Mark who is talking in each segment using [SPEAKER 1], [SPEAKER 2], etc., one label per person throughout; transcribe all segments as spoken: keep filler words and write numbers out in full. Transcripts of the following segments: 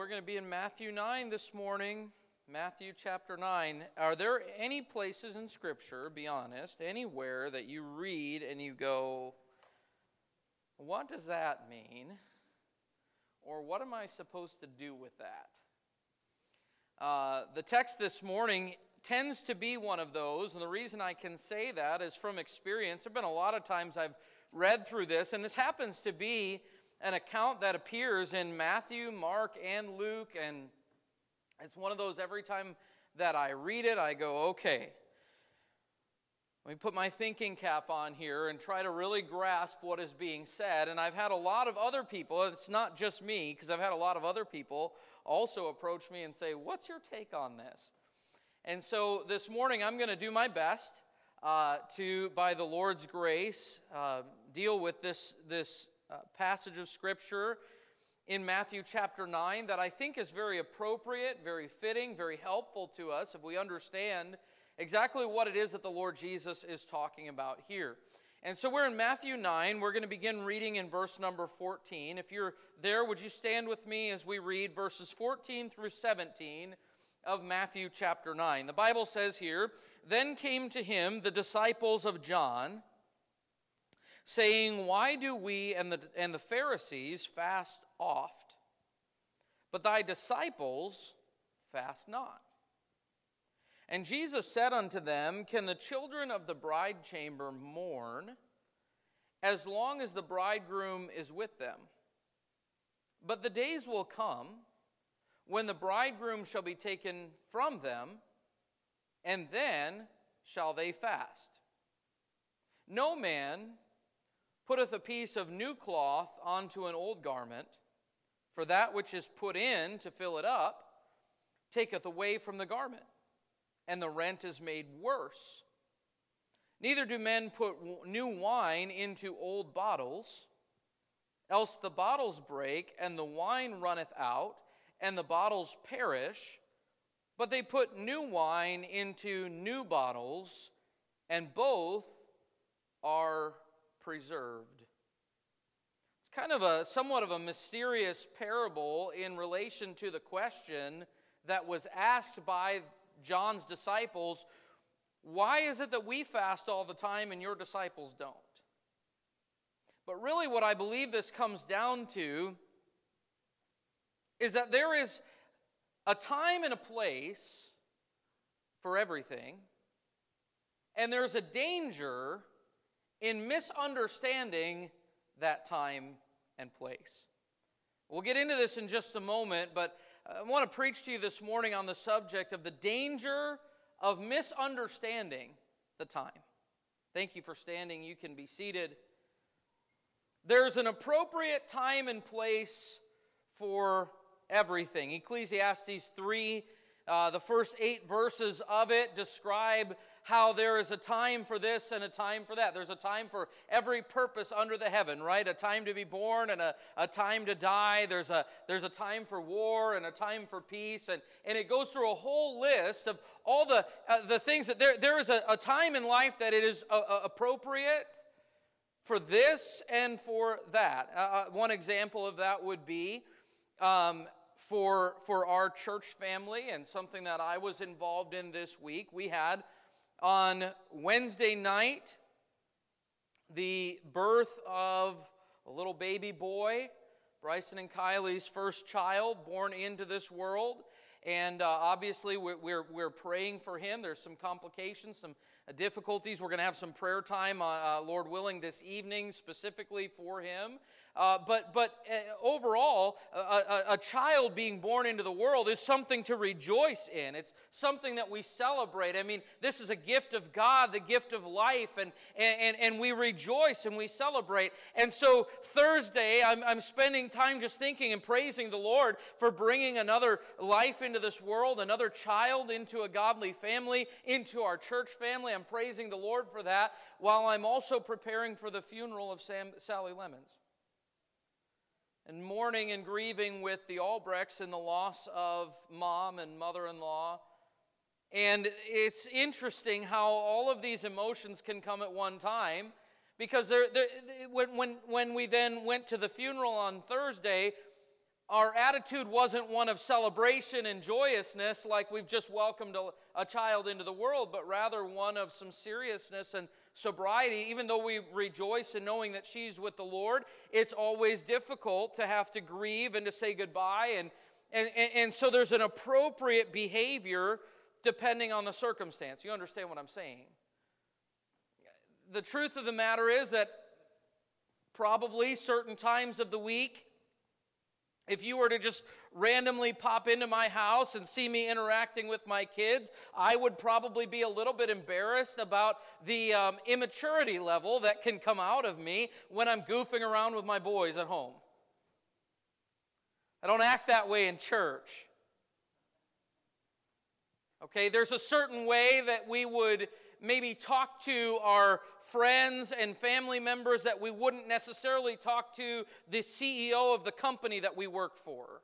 [SPEAKER 1] we're going to be in Matthew nine this morning. Matthew chapter nine. Are there any places in Scripture, be honest, anywhere that you read and you go, what does that mean? Or what am I supposed to do with that? Uh, the text this morning tends to be one of those, and the reason I can say that is from experience. There have been a lot of times I've read through this, and this happens to be an account that appears in Matthew, Mark, and Luke, and it's one of those every time that I read it, I go, okay, let me put my thinking cap on here and try to really grasp what is being said. And I've had a lot of other people, it's not just me, because I've had a lot of other people also approach me and say, what's your take on this? And so this morning I'm going to do my best uh, to, by the Lord's grace, uh, deal with this this Uh, passage of Scripture in Matthew chapter nine that I think is very appropriate, very fitting, very helpful to us if we understand exactly what it is that the Lord Jesus is talking about here. And so we're in Matthew nine. We're going to begin reading in verse number fourteen. If you're there, would you stand with me as we read verses fourteen through seventeen of Matthew chapter nine. The Bible says here, "Then came to him the disciples of John, saying, Why do we and the, and the Pharisees fast oft, but thy disciples fast not? And Jesus said unto them, Can the children of the bride chamber mourn as long as the bridegroom is with them? But the days will come when the bridegroom shall be taken from them, and then shall they fast. No man putteth a piece of new cloth onto an old garment, for that which is put in to fill it up taketh away from the garment, and the rent is made worse. Neither do men put new wine into old bottles, else the bottles break, and the wine runneth out, and the bottles perish. But they put new wine into new bottles, and both are preserved." It's kind of a somewhat of a mysterious parable in relation to the question that was asked by John's disciples, why is it that we fast all the time and your disciples don't? But really what I believe this comes down to is that there is a time and a place for everything, and there's a danger in misunderstanding that time and place. We'll get into this in just a moment, but I want to preach to you this morning on the subject of the danger of misunderstanding the time. Thank you for standing. You can be seated. There's an appropriate time and place for everything. Ecclesiastes three, Uh, the first eight verses of it describe how there is a time for this and a time for that. There's a time for every purpose under the heaven, right? A time to be born and a, a time to die. There's a there's a time for war and a time for peace. And, and it goes through a whole list of all the uh, the things that there, there is a, a time in life that it is uh, uh, appropriate for this and for that. Uh, one example of that would be Um, For for our church family, and something that I was involved in this week, we had on Wednesday night the birth of a little baby boy, Bryson and Kylie's first child born into this world. And uh, obviously we're, we're we're praying for him. There's some complications, some difficulties. We're going to have some prayer time, uh, uh, Lord willing, this evening specifically for him. Uh, but but uh, overall, a, a, a child being born into the world is something to rejoice in. It's something that we celebrate. I mean, this is a gift of God, the gift of life, and and and we rejoice and we celebrate. And so Thursday, I'm I'm spending time just thinking and praising the Lord for bringing another life into this world, another child into a godly family, into our church family. I'm praising the Lord for that, while I'm also preparing for the funeral of Sam, Sally Lemons, and mourning and grieving with the Albrechts in the loss of mom and mother-in-law. And it's interesting how all of these emotions can come at one time, because they're, they're, when, when, when we then went to the funeral on Thursday, our attitude wasn't one of celebration and joyousness like we've just welcomed a, a child into the world, but rather one of some seriousness and sobriety. Even though we rejoice in knowing that she's with the Lord, it's always difficult to have to grieve and to say goodbye. And, and, and, and so there's an appropriate behavior depending on the circumstance. You understand what I'm saying? The truth of the matter is that probably certain times of the week, if you were to just randomly pop into my house and see me interacting with my kids, I would probably be a little bit embarrassed about the um, immaturity level that can come out of me when I'm goofing around with my boys at home. I don't act that way in church. Okay, there's a certain way that we would maybe talk to our friends and family members that we wouldn't necessarily talk to the C E O of the company that we work for.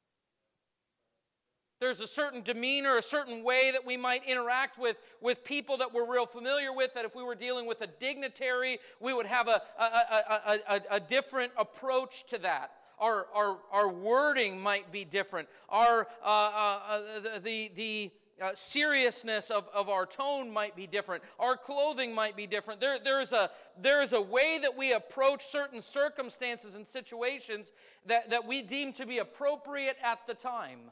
[SPEAKER 1] There's a certain demeanor, a certain way that we might interact with, with people that we're real familiar with, that if we were dealing with a dignitary, we would have a, a, a, a, a different approach to that. Our, our, our wording might be different. Our, uh, uh, the, the, Uh, seriousness of, of our tone might be different. Our clothing might be different. There, there, is a, there is a way that we approach certain circumstances and situations that, that we deem to be appropriate at the time.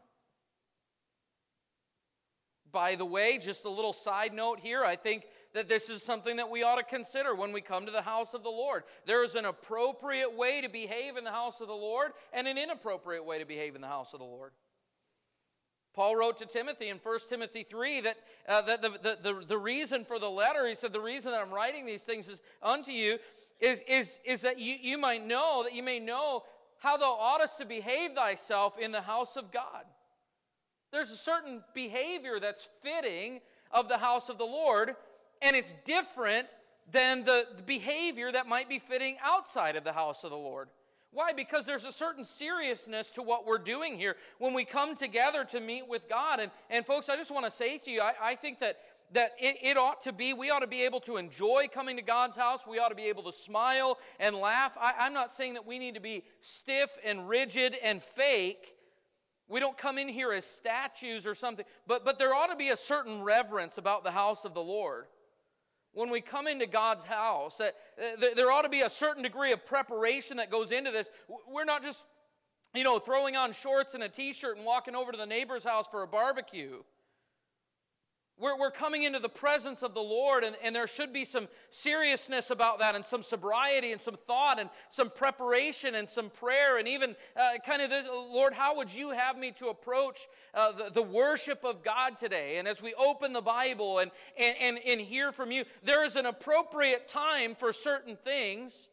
[SPEAKER 1] By the way, just a little side note here, I think that this is something that we ought to consider when we come to the house of the Lord. There is an appropriate way to behave in the house of the Lord and an inappropriate way to behave in the house of the Lord. Paul wrote to Timothy in First Timothy three that, uh, that the, the, the, the reason for the letter, he said, the reason that I'm writing these things is unto you is, is, is that you, you might know, that you may know how thou oughtest to behave thyself in the house of God. There's a certain behavior that's fitting of the house of the Lord, and it's different than the, the behavior that might be fitting outside of the house of the Lord. Why? Because there's a certain seriousness to what we're doing here when we come together to meet with God. And, and folks, I just want to say to you, I, I think that, that it, it ought to be, we ought to be able to enjoy coming to God's house. We ought to be able to smile and laugh. I, I'm not saying that we need to be stiff and rigid and fake. We don't come in here as statues or something. But, but there ought to be a certain reverence about the house of the Lord. When we come into God's house, uh, there ought to be a certain degree of preparation that goes into this. We're not just, you know, throwing on shorts and a t-shirt and walking over to the neighbor's house for a barbecue. We're, we're coming into the presence of the Lord, and, and there should be some seriousness about that, and some sobriety, and some thought, and some preparation, and some prayer, and even uh, kind of this, Lord, how would you have me to approach uh, the, the worship of God today? And as we open the Bible and, and, and, and hear from you, there is an appropriate time for certain things.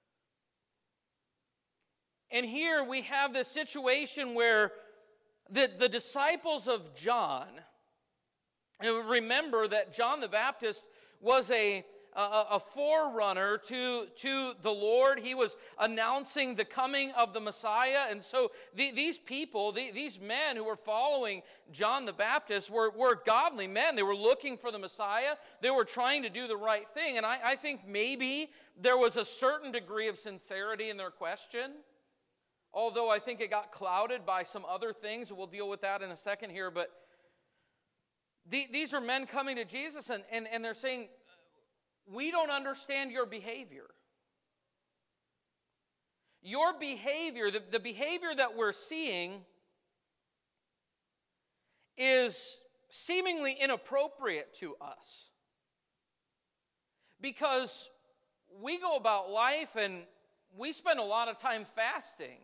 [SPEAKER 1] And here we have this situation where the, the disciples of John, and remember that John the Baptist was a, a, a forerunner to, to the Lord. He was announcing the coming of the Messiah. And so the, these people, the, these men who were following John the Baptist were, were godly men. They were looking for the Messiah. They were trying to do the right thing. And I, I think maybe there was a certain degree of sincerity in their question. Although I think it got clouded by some other things. We'll deal with that in a second here. But these are men coming to Jesus, and, and, and they're saying, we don't understand your behavior. Your behavior, the, the behavior that we're seeing is seemingly inappropriate to us. Because we go about life and we spend a lot of time fasting.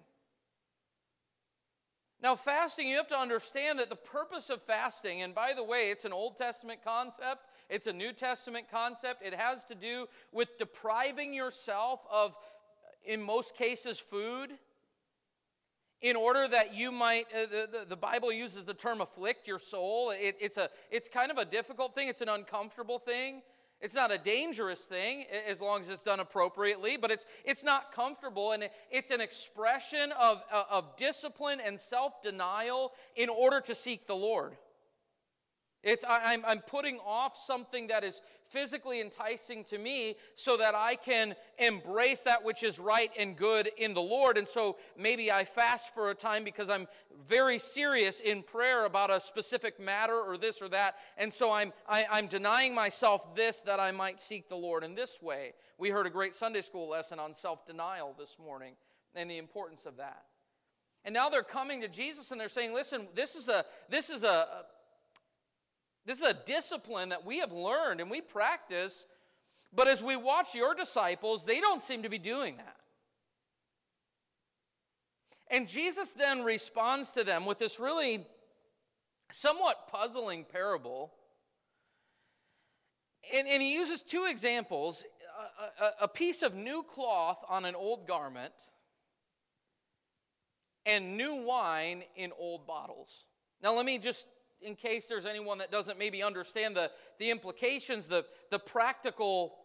[SPEAKER 1] Now, fasting, you have to understand that the purpose of fasting, and by the way, it's an Old Testament concept, it's a New Testament concept. It has to do with depriving yourself of, in most cases, food, in order that you might, uh, the, the Bible uses the term afflict your soul. It, it's, a, it's kind of a difficult thing. It's an uncomfortable thing. It's not a dangerous thing as long as it's done appropriately, but it's it's not comfortable, and it's an expression of, of discipline and self-denial in order to seek the Lord. It's I, I'm, I'm putting off something that is physically enticing to me so that I can embrace that which is right and good in the Lord. And so maybe I fast for a time because I'm very serious in prayer about a specific matter or this or that. And so I'm, I, I'm denying myself this that I might seek the Lord in this way. We heard a great Sunday school lesson on self-denial this morning and the importance of that. And now they're coming to Jesus and they're saying, listen, this is a this is a This is a discipline that we have learned and we practice, but as we watch your disciples, they don't seem to be doing that. And Jesus then responds to them with this really somewhat puzzling parable. And, and he uses two examples, a, a, a piece of new cloth on an old garment and new wine in old bottles. Now let me just, in case there's anyone that doesn't maybe understand the, the implications, the, the practical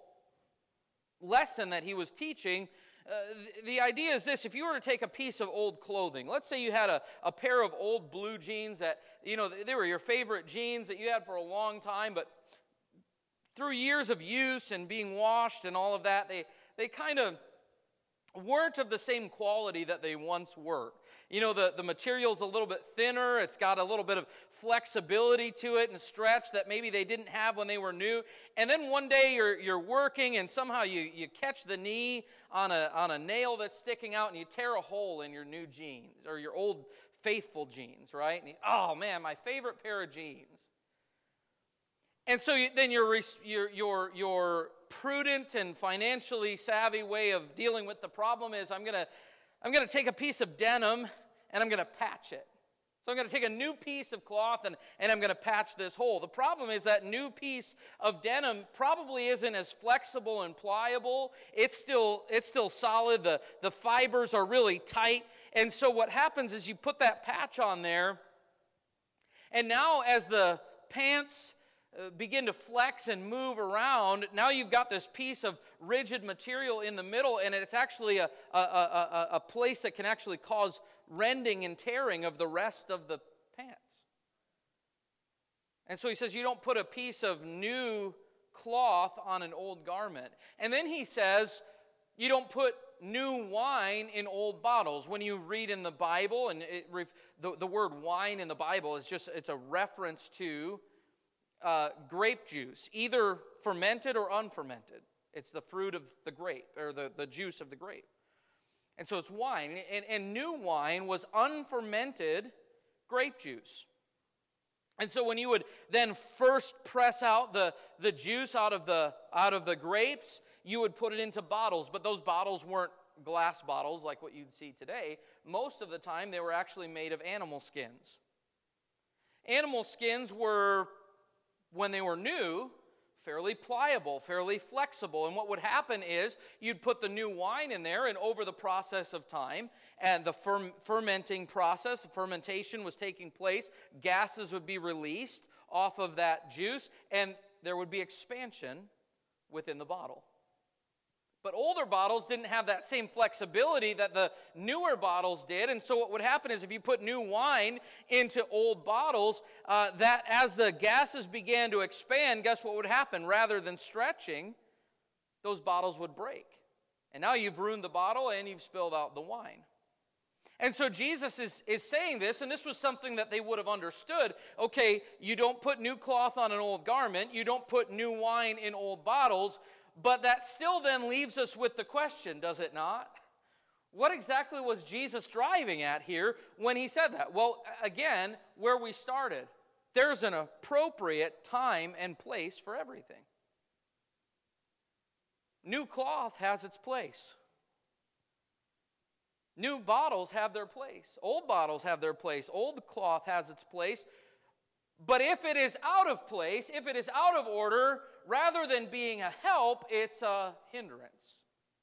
[SPEAKER 1] lesson that he was teaching, uh, the, the idea is this: if you were to take a piece of old clothing, let's say you had a, a pair of old blue jeans that, you know, they were your favorite jeans that you had for a long time, but through years of use and being washed and all of that, they, they kind of weren't of the same quality that they once were. You know, the, the material's a little bit thinner. It's got a little bit of flexibility to it and stretch that maybe they didn't have when they were new. And then one day you're you're working and somehow you, you catch the knee on a on a nail that's sticking out and you tear a hole in your new jeans or your old faithful jeans, right? And you, oh man, my favorite pair of jeans. And so you, then your your your your prudent and financially savvy way of dealing with the problem is I'm gonna I'm gonna take a piece of denim and I'm gonna patch it. So I'm gonna take a new piece of cloth and, and I'm gonna patch this hole. The problem is that new piece of denim probably isn't as flexible and pliable. It's still it's still solid. The, the fibers are really tight. And so what happens is you put that patch on there, and now as the pants begin to flex and move around, now you've got this piece of rigid material in the middle, and it's actually a, a, a, a place that can actually cause rending and tearing of the rest of the pants. And so he says you don't put a piece of new cloth on an old garment. And then he says you don't put new wine in old bottles. When you read in the Bible, and it, the, the word wine in the Bible is just, it's a reference to Uh, grape juice, either fermented or unfermented. It's the fruit of the grape, or the, the juice of the grape. And so it's wine. And, and new wine was unfermented grape juice. And so when you would then first press out the, the juice out of the, out of the grapes, you would put it into bottles. But those bottles weren't glass bottles like what you'd see today. Most of the time they were actually made of animal skins. Animal skins were, when they were new, fairly pliable, fairly flexible. And what would happen is you'd put the new wine in there, and over the process of time and the fer- fermenting process, fermentation was taking place, gases would be released off of that juice, and there would be expansion within the bottle. But older bottles didn't have that same flexibility that the newer bottles did. And so what would happen is if you put new wine into old bottles, uh, that as the gases began to expand, guess what would happen? Rather than stretching, those bottles would break. And now you've ruined the bottle and you've spilled out the wine. And so Jesus is, is saying this, and this was something that they would have understood. Okay, you don't put new cloth on an old garment. You don't put new wine in old bottles. But that still then leaves us with the question, does it not? What exactly was Jesus driving at here when he said that? Well, again, where we started, there's an appropriate time and place for everything. New cloth has its place. New bottles have their place. Old bottles have their place. Old cloth has its place. But if it is out of place, if it is out of order, rather than being a help, it's a hindrance.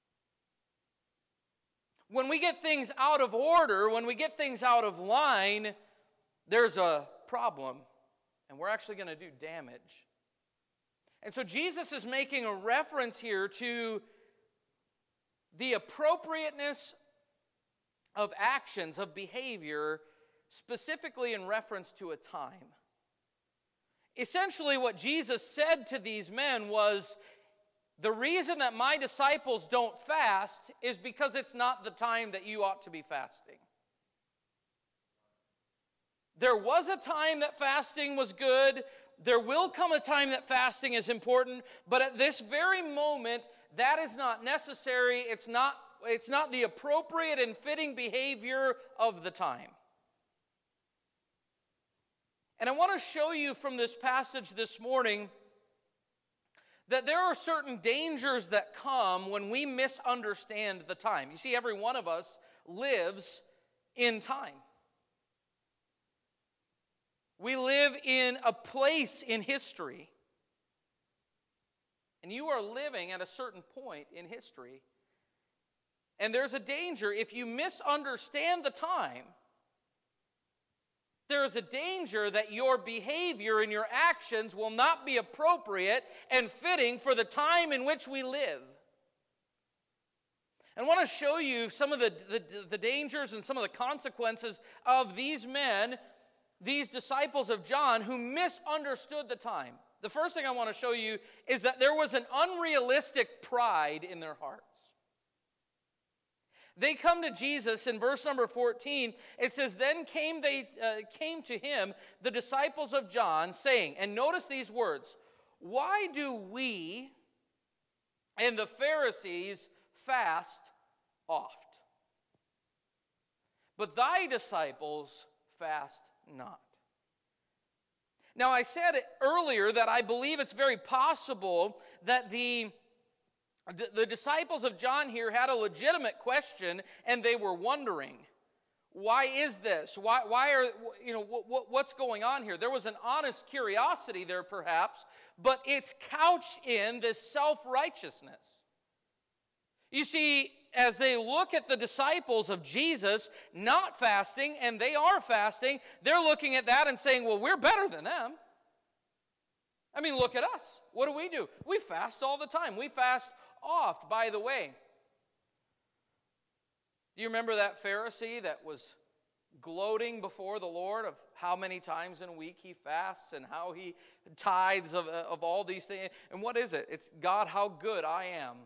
[SPEAKER 1] When we get things out of order, when we get things out of line, there's a problem, and we're actually going to do damage. And so Jesus is making a reference here to the appropriateness of actions, of behavior, specifically in reference to a time. essentially what Jesus said to these men was, the reason that my disciples don't fast is because it's not the time that you ought to be fasting. There was a time that fasting was good. There will come a time that fasting is important. But at this very moment, that is not necessary. It's not, it's not the appropriate and fitting behavior of the time. And I want to show you from this passage this morning that there are certain dangers that come when we misunderstand the time. You see, every one of us lives in time. We live in a place in history. And you are living at a certain point in history. And there's a danger if you misunderstand the time. There is a danger that your behavior and your actions will not be appropriate and fitting for the time in which we live. And I want to show you some of the, the, the dangers and some of the consequences of these men, these disciples of John, who misunderstood the time. The first thing I want to show you is that there was an unrealistic pride in their hearts. They come to Jesus in verse number fourteen. It says, then came they uh, came to him, the disciples of John, saying, and notice these words, why do we and the Pharisees fast oft, but thy disciples fast not? Now, I said earlier that I believe it's very possible that the The disciples of John here had a legitimate question, and they were wondering, why is this? Why, why are, you know, what, what's going on here? There was an honest curiosity there, perhaps, but it's couched in this self-righteousness. You see, as they look at the disciples of Jesus not fasting, and they are fasting, they're looking at that and saying, well, we're better than them. I mean, look at us. What do we do? We fast all the time. We fast oft, by the way. Do you remember that Pharisee that was gloating before the Lord of how many times in a week he fasts and how he tithes of, of all these things? And what is it? It's, God, how good I am.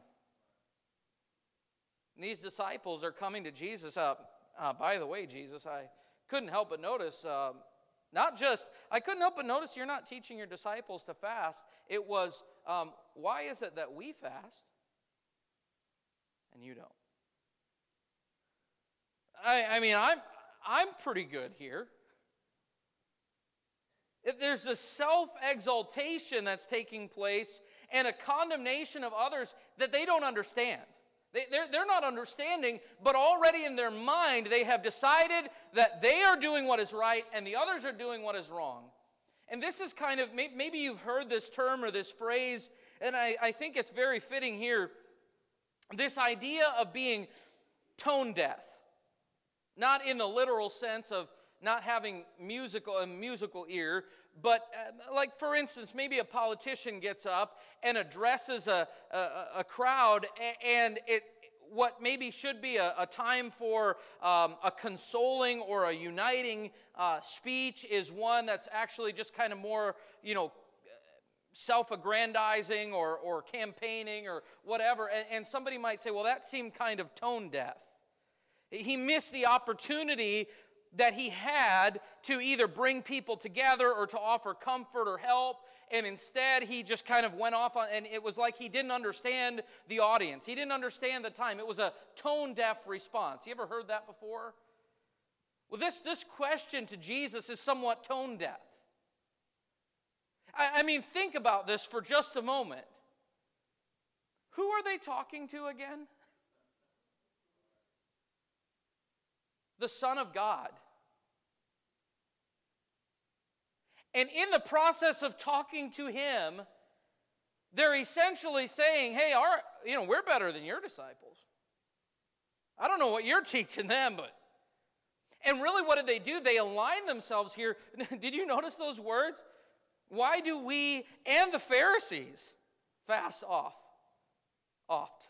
[SPEAKER 1] And these disciples are coming to Jesus. Uh, uh, by the way, Jesus, I couldn't help but notice, uh, not just, I couldn't help but notice you're not teaching your disciples to fast. It was, um, why is it that we fast and you don't? I, I mean, I'm I'm pretty good here. If there's this self-exaltation that's taking place and a condemnation of others that they don't understand. They, they're, they're not understanding, but already in their mind they have decided that they are doing what is right and the others are doing what is wrong. And this is kind of, maybe you've heard this term or this phrase, and I, I think it's very fitting here. This idea of being tone deaf. Not in the literal sense of not having musical a musical ear, but uh, like, for instance, maybe a politician gets up and addresses a, a, a crowd, and it what maybe should be a, a time for um, a consoling or a uniting uh, speech is one that's actually just kind of more, you know, self-aggrandizing or, or campaigning or whatever. And, and somebody might say, well, that seemed kind of tone deaf. He missed the opportunity that he had to either bring people together or to offer comfort or help, and instead he just kind of went off on, and it was like he didn't understand the audience. He didn't understand the time. It was a tone-deaf response. You ever heard that before? Well, this, this question to Jesus is somewhat tone-deaf. I, I mean, think about this for just a moment. Who are they talking to again? The Son of God. And in the process of talking to him, they're essentially saying, hey, our, you know, we're better than your disciples. I don't know what you're teaching them, but... And really, what did they do? They aligned themselves here. Did you notice those words? Why do we and the Pharisees fast off, oft?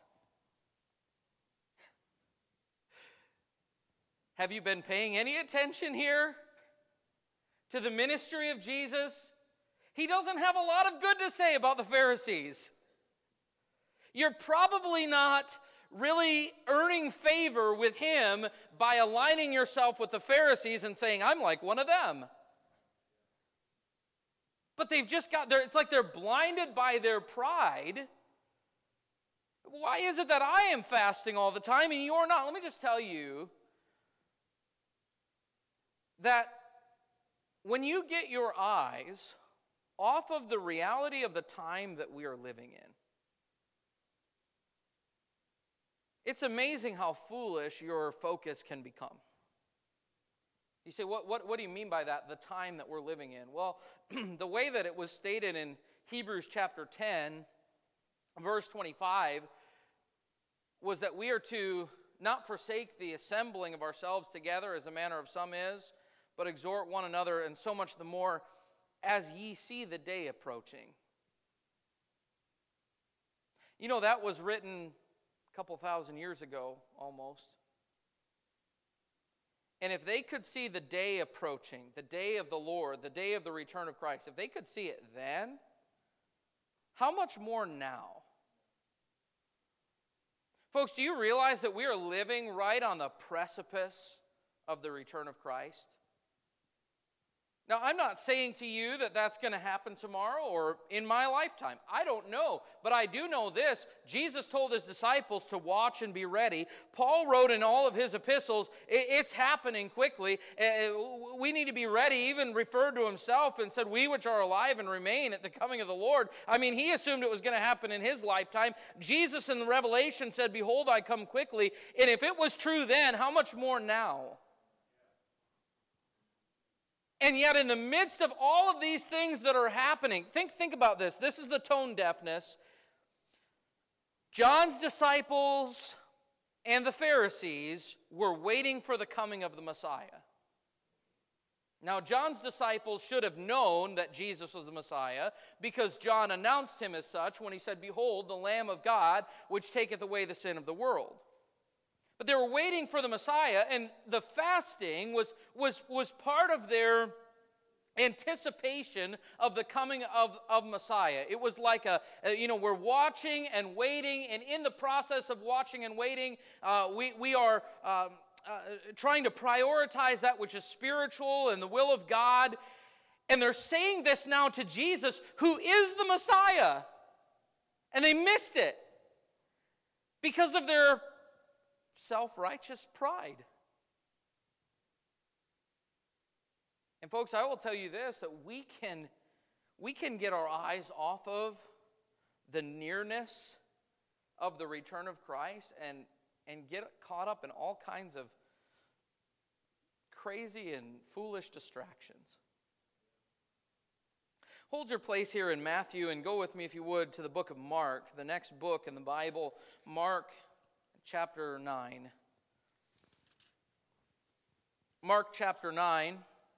[SPEAKER 1] Have you been paying any attention here to the ministry of Jesus? he doesn't have a lot of good to say about the Pharisees. You're probably not really earning favor with him by aligning yourself with the Pharisees and saying, I'm like one of them. But they've just got their, it's like they're blinded by their pride. Why is it that I am fasting all the time and you're not? Let me just tell you that when you get your eyes off of the reality of the time that we are living in, it's amazing how foolish your focus can become. You say, what, what, what do you mean by that, the time that we're living in? Well, the way that it was stated in Hebrews chapter ten, verse twenty-five, was that we are to not forsake the assembling of ourselves together as the manner of some is, but exhort one another, and so much the more as ye see the day approaching. You know, that was written a couple thousand years ago, almost. And if they could see the day approaching, the day of the Lord, the day of the return of Christ, if they could see it then, how much more now? Folks, do you realize that we are living right on the precipice of the return of Christ? Now, I'm not saying to you that that's going to happen tomorrow or in my lifetime. I don't know. But I do know this. Jesus told his disciples to watch and be ready. Paul wrote in all of his epistles, it's happening quickly. We need to be ready. He even referred to himself and said, we which are alive and remain at the coming of the Lord. I mean, he assumed it was going to happen in his lifetime. Jesus in the Revelation said, behold, I come quickly. And if it was true then, how much more now? And yet in the midst of all of these things that are happening, think, think about this. This is the tone deafness. John's disciples and the Pharisees were waiting for the coming of the Messiah. Now, John's disciples should have known that Jesus was the Messiah because John announced him as such when he said, behold, the Lamb of God, which taketh away the sin of the world. But they were waiting for the Messiah, and the fasting was, was, was part of their anticipation of the coming of, of Messiah. It was like a, a, you know, we're watching and waiting, and in the process of watching and waiting, uh, we, we are um, uh, trying to prioritize that which is spiritual and the will of God. And they're saying this now to Jesus, who is the Messiah. And they missed it because of their self-righteous pride. And folks, I will tell you this, that we can, we can get our eyes off of the nearness of the return of Christ and, and get caught up in all kinds of crazy and foolish distractions. Hold your place here in Matthew and go with me, if you would, to the book of Mark, the next book in the Bible, Mark chapter nine. Mark chapter nine.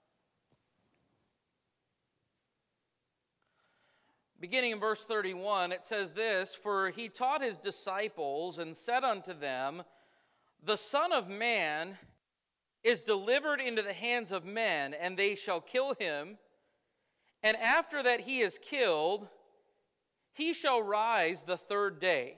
[SPEAKER 1] Beginning in verse thirty-one, it says this, for he taught his disciples and said unto them, the Son of Man is delivered into the hands of men, and they shall kill him. And after that he is killed, he shall rise the third day.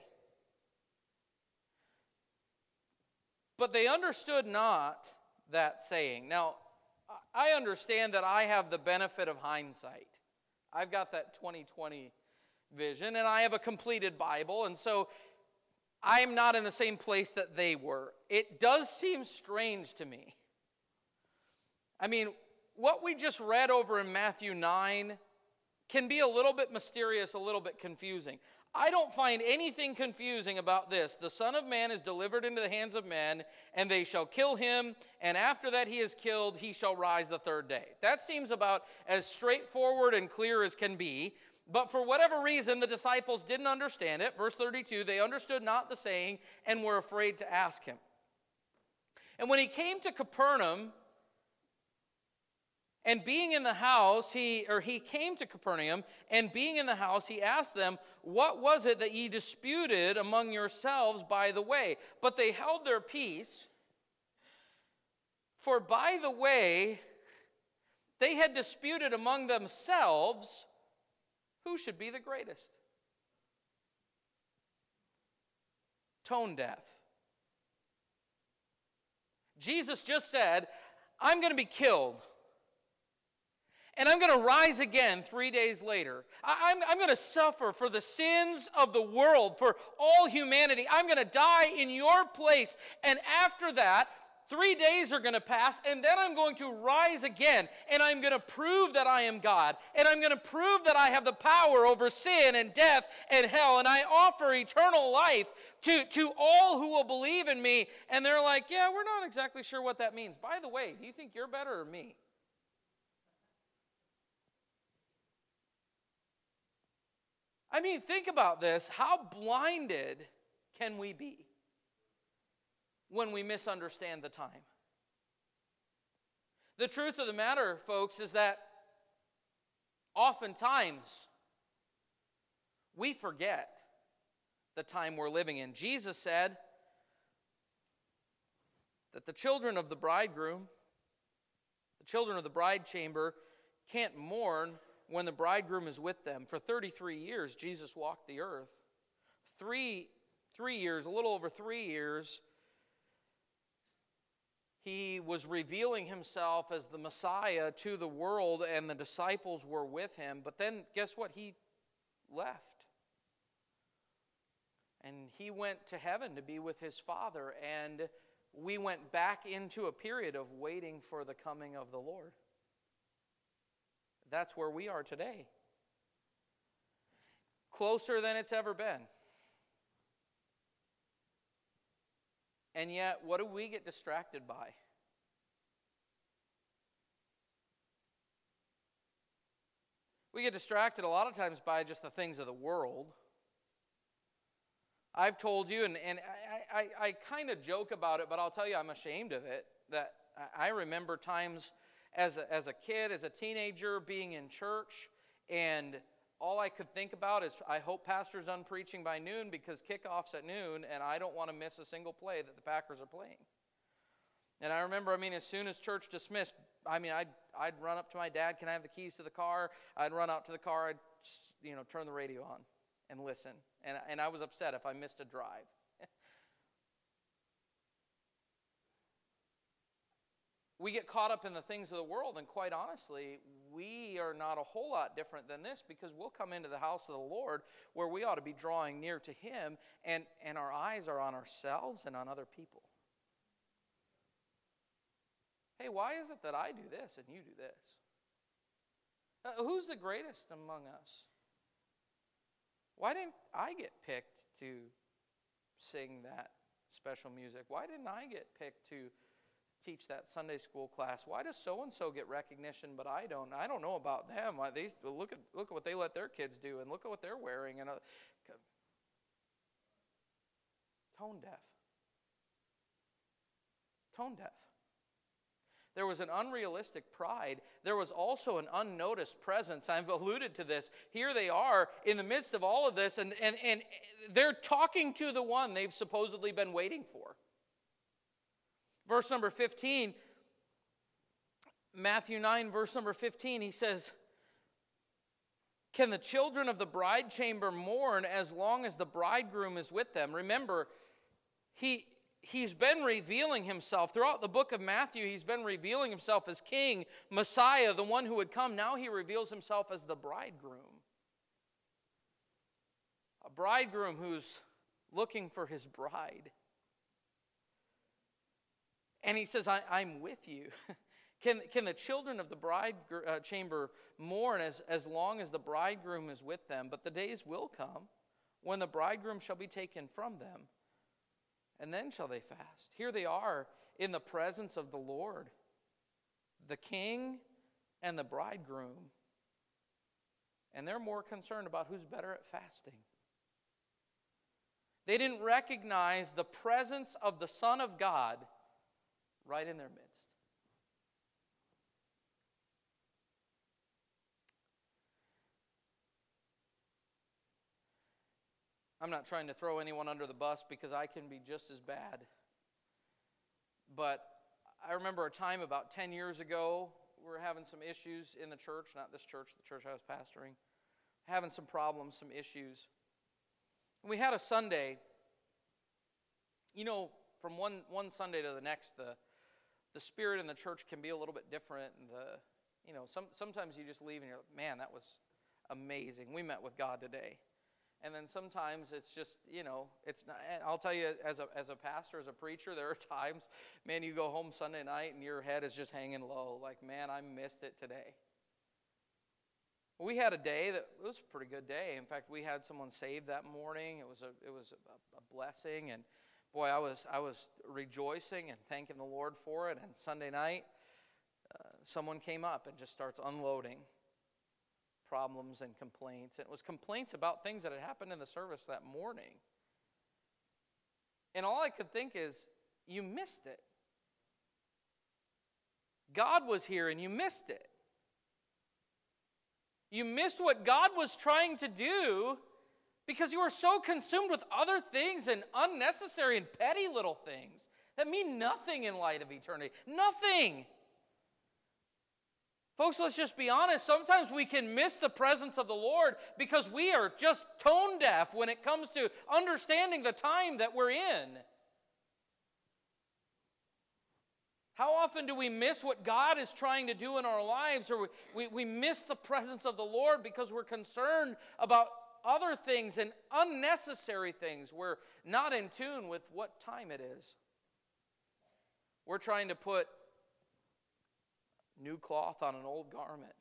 [SPEAKER 1] But they understood not that saying. Now, I understand that I have the benefit of hindsight. I've got that twenty twenty vision, and I have a completed Bible, and so I'm not in the same place that they were. It does seem strange to me. I mean, what we just read over in Matthew nine can be a little bit mysterious, a little bit confusing. I don't find anything confusing about this. The Son of Man is delivered into the hands of men, and they shall kill him, and after that he is killed, he shall rise the third day. That seems about as straightforward and clear as can be, but for whatever reason, the disciples didn't understand it. Verse thirty-two, they understood not the saying, and were afraid to ask him. And when he came to Capernaum, and being in the house, he or he came to Capernaum, and being in the house, he asked them, what was it that ye disputed among yourselves by the way? But they held their peace, for by the way, they had disputed among themselves Who should be the greatest? Tone deaf. Jesus just said, I'm going to be killed. And I'm going to rise again three days later. I, I'm, I'm going to suffer for the sins of the world, for all humanity. I'm going to die in your place. And after that, three days are going to pass, and then I'm going to rise again. And I'm going to prove that I am God. And I'm going to prove that I have the power over sin and death and hell. And I offer eternal life to, to all who will believe in me. And they're like, yeah, we're not exactly sure what that means. By the way, do you think you're better or me? I mean, think about this. How blinded can we be when we misunderstand the time? The truth of the matter, folks, is that oftentimes we forget the time we're living in. Jesus said that the children of the bridegroom, the children of the bride chamber, can't mourn when the bridegroom is with them. For thirty-three years, Jesus walked the earth. Three, three years, a little over three years, he was revealing himself as the Messiah to the world, and the disciples were with him. But then, guess what? He left. And he went to heaven to be with his Father, and we went back into a period of waiting for the coming of the Lord. That's where we are today. Closer than it's ever been. And yet, what do we get distracted by? We get distracted a lot of times by just the things of the world. I've told you, and, and I, I, I kind of joke about it, but I'll tell you I'm ashamed of it, that I remember times as a, as a kid, as a teenager, being in church, and all I could think about is, I hope Pastor's done preaching by noon, because kickoff's at noon, and I don't want to miss a single play that the Packers are playing. And I remember, I mean, as soon as church dismissed, I mean, I'd, I'd run up to my dad, can I have the keys to the car? I'd run out to the car, I'd just, you know, turn the radio on and listen. And, and I was upset if I missed a drive. We get caught up in the things of the world, and quite honestly, we are not a whole lot different than this, because we'll come into the house of the Lord where we ought to be drawing near to Him, and, and our eyes are on ourselves and on other people. Hey, why is it that I do this and you do this? Uh, who's the greatest among us? Why didn't I get picked to sing that special music? Why didn't I get picked to teach that Sunday school class? Why does so-and-so get recognition, but I don't? I don't know about them. Why, they, look at look at what they let their kids do, and look at what they're wearing. And uh, tone deaf. Tone deaf. There was an unrealistic pride. There was also an unnoticed presence. I've alluded to this. Here they are in the midst of all of this, and, and, and they're talking to the one they've supposedly been waiting for. Verse number fifteen, Matthew nine, verse number fifteen, he says, can the children of the bride chamber mourn as long as the bridegroom is with them? Remember, he... He's been revealing himself. Throughout the book of Matthew, he's been revealing himself as King, Messiah, the one who would come. Now he reveals himself as the bridegroom. A bridegroom who's looking for his bride. And he says, I, I'm with you. Can, can the children of the bride uh, chamber mourn as, as long as the bridegroom is with them? But the days will come when the bridegroom shall be taken from them. And then shall they fast. Here they are in the presence of the Lord, the King and the bridegroom. And they're more concerned about who's better at fasting. They didn't recognize the presence of the Son of God right in their midst. I'm not trying to throw anyone under the bus, because I can be just as bad. But I remember a time about ten years ago, we were having some issues in the church, not this church, the church I was pastoring. having some problems, some issues. And we had a Sunday, you know, from one, one Sunday to the next, the the spirit in the church can be a little bit different. And the, you know, some sometimes you just leave and you're like, man, that was amazing. We met with God today. And then sometimes it's just, you know, it's not, I'll tell you, as a as a pastor, as a preacher, there are times, man, you go home Sunday night and your head is just hanging low. Like, man, I missed it today. We had a day that it was a pretty good day. In fact, we had someone saved that morning. It was a it was a, a blessing, and boy, I was I was rejoicing and thanking the Lord for it. And Sunday night, uh, someone came up and just starts unloading problems and complaints. And it was complaints about things that had happened in the service that morning. And all I could think is, you missed it. God was here and you missed it. You missed what God was trying to do because you were so consumed with other things and unnecessary and petty little things that mean nothing in light of eternity. Nothing. Folks, let's just be honest. Sometimes we can miss the presence of the Lord because we are just tone deaf when it comes to understanding the time that we're in. How often do we miss what God is trying to do in our lives, or we, we, we miss the presence of the Lord because we're concerned about other things and unnecessary things? We're not in tune with what time it is. We're trying to put new cloth on an old garment.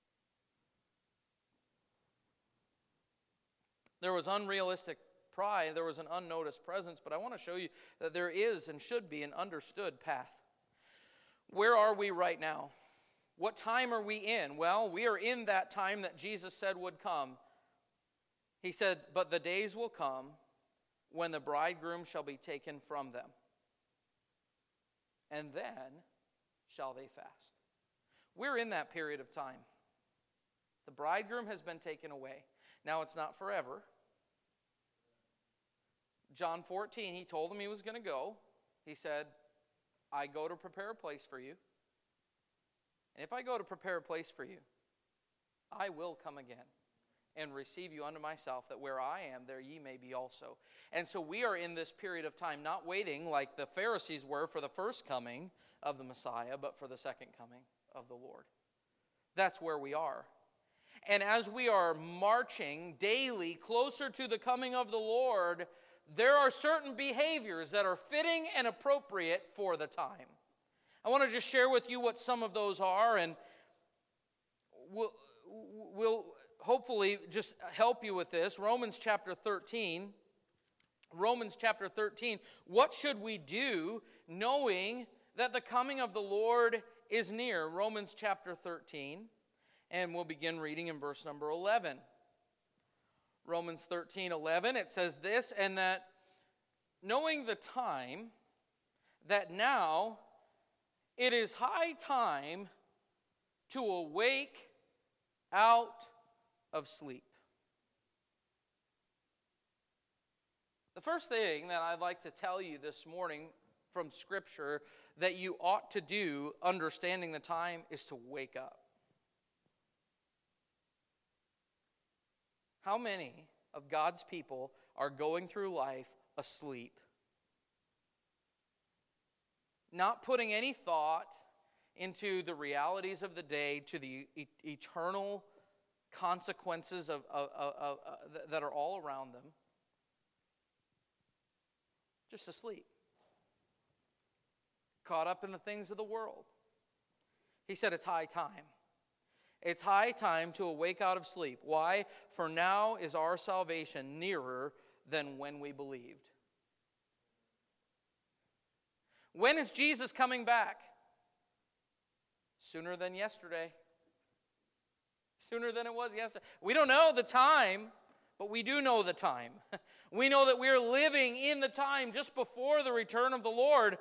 [SPEAKER 1] There was unrealistic pride, there was an unnoticed presence, but I want to show you that there is and should be an understood path. Where are we right now? What time are we in? Well, we are in that time that Jesus said would come. He said, but the days will come when the bridegroom shall be taken from them, and then shall they fast. We're in that period of time. The bridegroom has been taken away. Now, it's not forever. John fourteen, he told them he was going to go. He said, I go to prepare a place for you. And if I go to prepare a place for you, I will come again and receive you unto myself, that where I am, there ye may be also. And so we are in this period of time, not waiting like the Pharisees were for the first coming of the Messiah, but for the second coming of the Lord. That's where we are. And as we are marching daily closer to the coming of the Lord, there are certain behaviors that are fitting and appropriate for the time. I want to just share with you what some of those are, and we'll, we'll hopefully just help you with this. Romans chapter thirteen. Romans chapter thirteen. What should we do knowing that the coming of the Lord is near? Romans chapter thirteen. And we'll begin reading in verse number eleven. Romans thirteen eleven, it says this, and that knowing the time, that now it is high time to awake out of sleep. The first thing that I'd like to tell you this morning from Scripture that you ought to do, understanding the time, is to wake up. How many of God's people are going through life asleep? Not putting any thought into the realities of the day, to the e- eternal consequences of, of, of, of, uh, that are all around them. Just asleep. Caught up in the things of the world. He said it's high time. It's high time to awake out of sleep. Why? For now is our salvation nearer than when we believed. When is Jesus coming back? Sooner than yesterday. Sooner than it was yesterday. We don't know the time, but we do know the time. We know that we are living in the time just before the return of the Lord.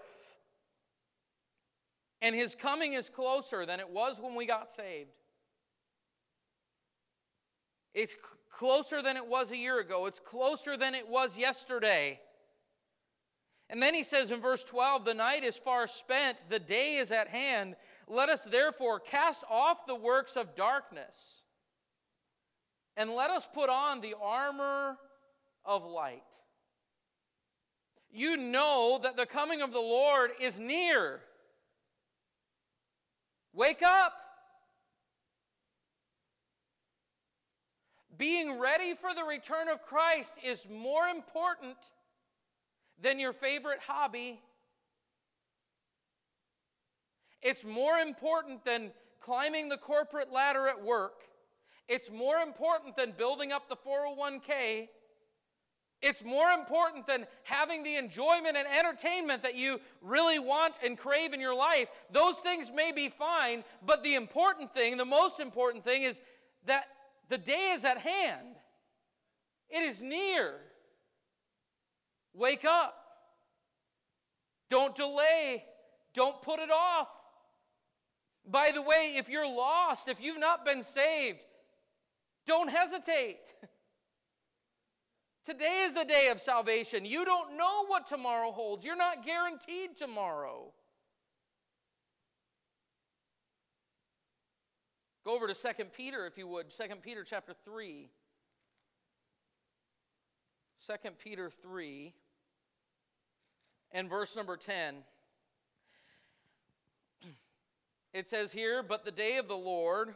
[SPEAKER 1] And His coming is closer than it was when we got saved. It's c- closer than it was a year ago. It's closer than it was yesterday. And then he says in verse twelve, the night is far spent, the day is at hand. Let us therefore cast off the works of darkness And let us put on the armor of light. You know that the coming of the Lord is near. Wake up. Being ready for the return of Christ is more important than your favorite hobby. It's more important than climbing the corporate ladder at work. It's more important than building up the four oh one k. It's more important than having the enjoyment and entertainment that you really want and crave in your life. Those things may be fine, but the important thing, the most important thing is that the day is at hand. It is near. Wake up. Don't delay. Don't put it off. By the way, if you're lost, if you've not been saved, don't hesitate. Today is the day of salvation. You don't know what tomorrow holds. You're not guaranteed tomorrow. Go over to Second Peter, if you would. Second Peter chapter three. Second Peter three and verse number ten. It says here, "But the day of the Lord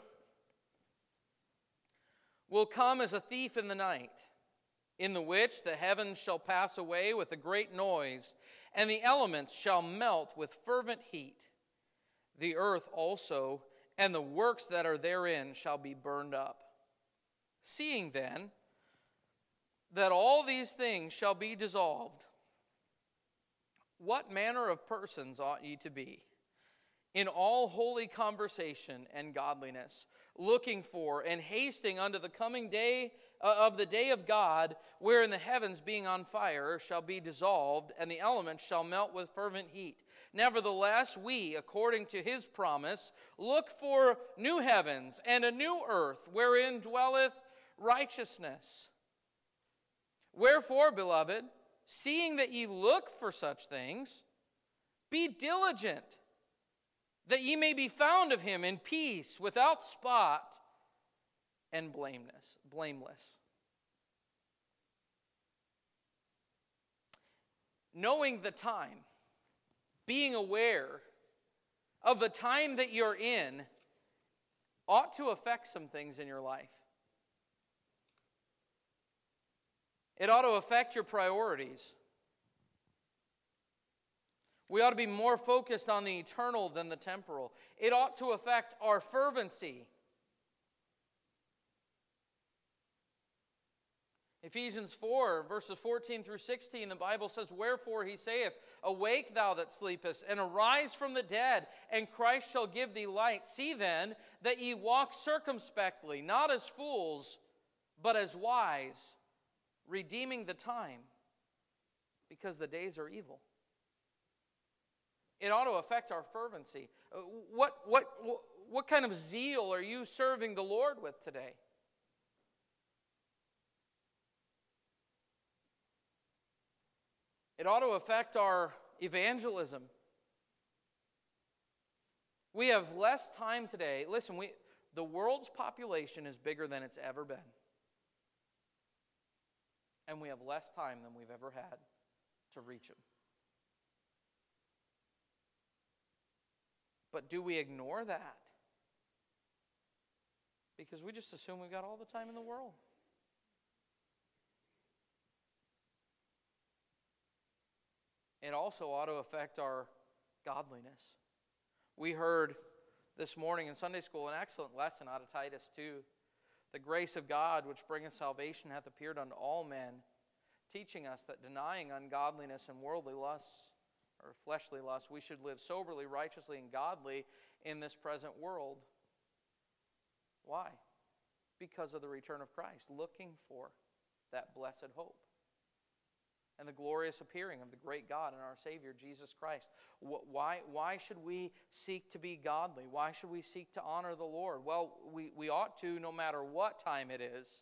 [SPEAKER 1] will come as a thief in the night, in the which the heavens shall pass away with a great noise, and the elements shall melt with fervent heat. The earth also and the works that are therein shall be burned up. Seeing then that all these things shall be dissolved, what manner of persons ought ye to be? In all holy conversation and godliness, looking for and hasting unto the coming day uh, of the day of God, wherein the heavens being on fire shall be dissolved, and the elements shall melt with fervent heat. Nevertheless, we, according to his promise, look for new heavens and a new earth, wherein dwelleth righteousness. Wherefore, beloved, seeing that ye look for such things, be diligent, that ye may be found of him in peace, without spot, and blameless. blameless. Knowing the time, being aware of the time that you're in, ought to affect some things in your life. It ought to affect your priorities. We ought to be more focused on the eternal than the temporal. It ought to affect our fervency. Ephesians four, verses fourteen through sixteen, the Bible says, "Wherefore he saith, Awake thou that sleepest, and arise from the dead, and Christ shall give thee light. See then that ye walk circumspectly, not as fools, but as wise, redeeming the time, because the days are evil." It ought to affect our fervency. What, what, what kind of zeal are you serving the Lord with today? It ought to affect our evangelism. We have less time today. Listen, we, the world's population is bigger than it's ever been. And we have less time than we've ever had to reach them. But do we ignore that? Because we just assume we've got all the time in the world. It also ought to affect our godliness. We heard this morning in Sunday school an excellent lesson out of Titus two. The grace of God which bringeth salvation hath appeared unto all men, teaching us that denying ungodliness and worldly lusts, or fleshly lusts, we should live soberly, righteously, and godly in this present world. Why? Because of the return of Christ, looking for that blessed hope and the glorious appearing of the great God and our Savior, Jesus Christ. Why, why should we seek to be godly? Why should we seek to honor the Lord? Well, we, we ought to, no matter what time it is,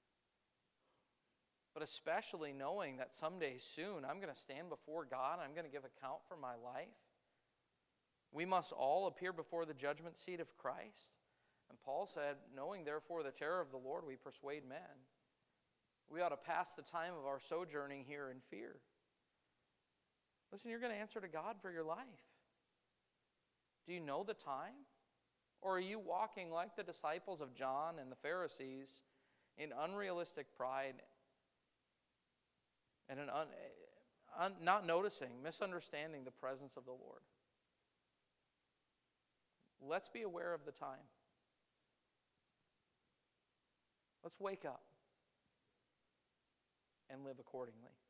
[SPEAKER 1] but especially knowing that someday soon I'm going to stand before God, I'm going to give account for my life. We must all appear before the judgment seat of Christ. And Paul said, knowing therefore the terror of the Lord, we persuade men. We ought to pass the time of our sojourning here in fear. Listen, you're going to answer to God for your life. Do you know the time? Or are you walking like the disciples of John and the Pharisees in unrealistic pride and an un, un, not noticing, misunderstanding the presence of the Lord? Let's be aware of the time. Let's wake up and live accordingly.